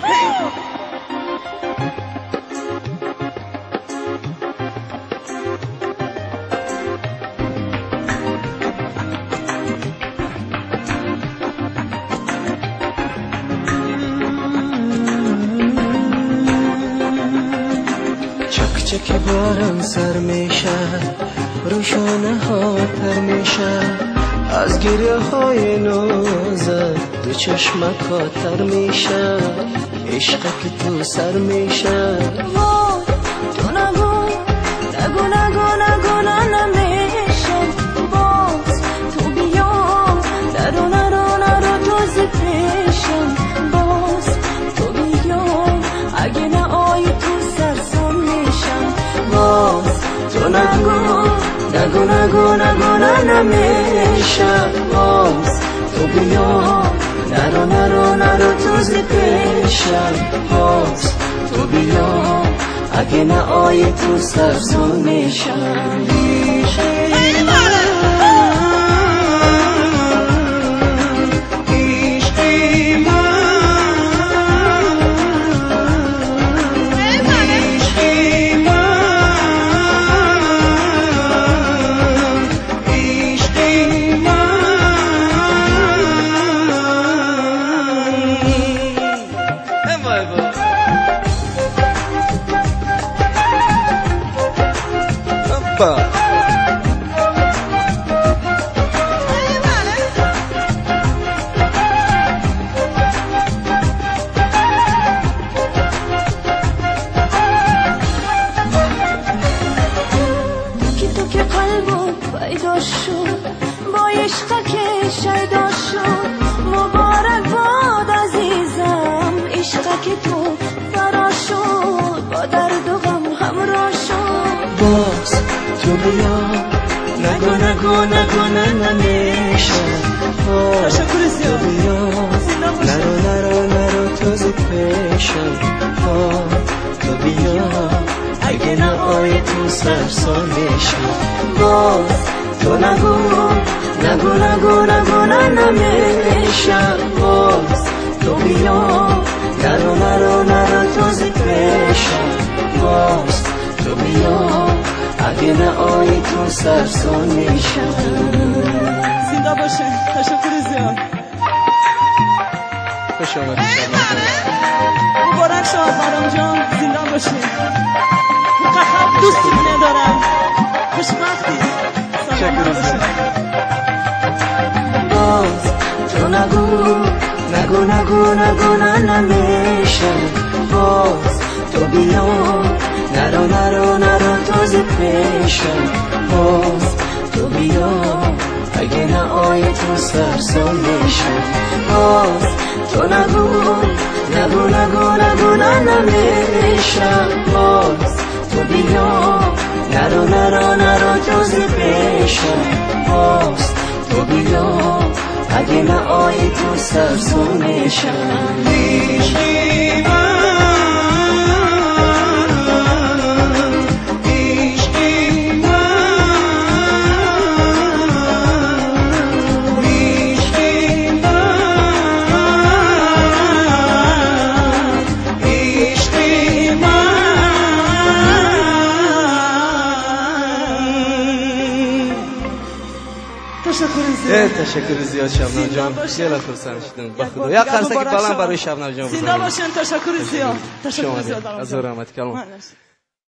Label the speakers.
Speaker 1: که بارم سر میشه روشانه ها تر میشه از گریه های نازت دو چشمک ها تر میشه عشق که تو سر میشه
Speaker 2: تو نگو نگو نگو نگو نمیشم باز تو بیا نرو نرو نرو تو زفشم باز تو بیا اگه نه آی تو سرسان میشم باز تو نگو نگو نگو نگو نمیشم باز تو بیا نرو نرو نرو تو زفشم باز تو بیا اگه نه آی تو سرسون میشم پیدا شد با عشق که شیدا شد مبارک باد عزیزم عشق که تو فرا شد با درد و غم همراه شد
Speaker 1: باز تو بیا نگو نگو نگو نمیشه
Speaker 2: تشکر زیاد
Speaker 1: تو بیا نرو نرو نرو تو زفشم تو بیا اگه نه آی تو سرسان میشم باز تو نگو نگو نگو نگو نمیشم باز تو بیا نرو نرو نرو تو زفشم باز تو بیا اگه نه آی تو سرسان میشم
Speaker 2: زنده باشه تشکر زیاد
Speaker 1: خوش آمدید
Speaker 2: مبارک شد برام جان زنده باشه فقط دوستتون ندارم خوشبختی
Speaker 1: باز تو نگو نگو نگو نگو نمیشه باز تو بیا نرو نرو نرو تو زفشم باز تو بیا اگه نه آی تو سرسان میشم باز تو نگو نگو نگو نگو نمیشم باز تو بیا نرو نرو نرو تو زفشم باز تو بیا اگه نه آی تو سرسون میشم تشکر زیاد شبنم جان خیلی خرسند شدم با خدا یک قرصه که بلند برای شبنم جان
Speaker 2: زنده باشین تشکر زیاد
Speaker 1: از رحمت کلام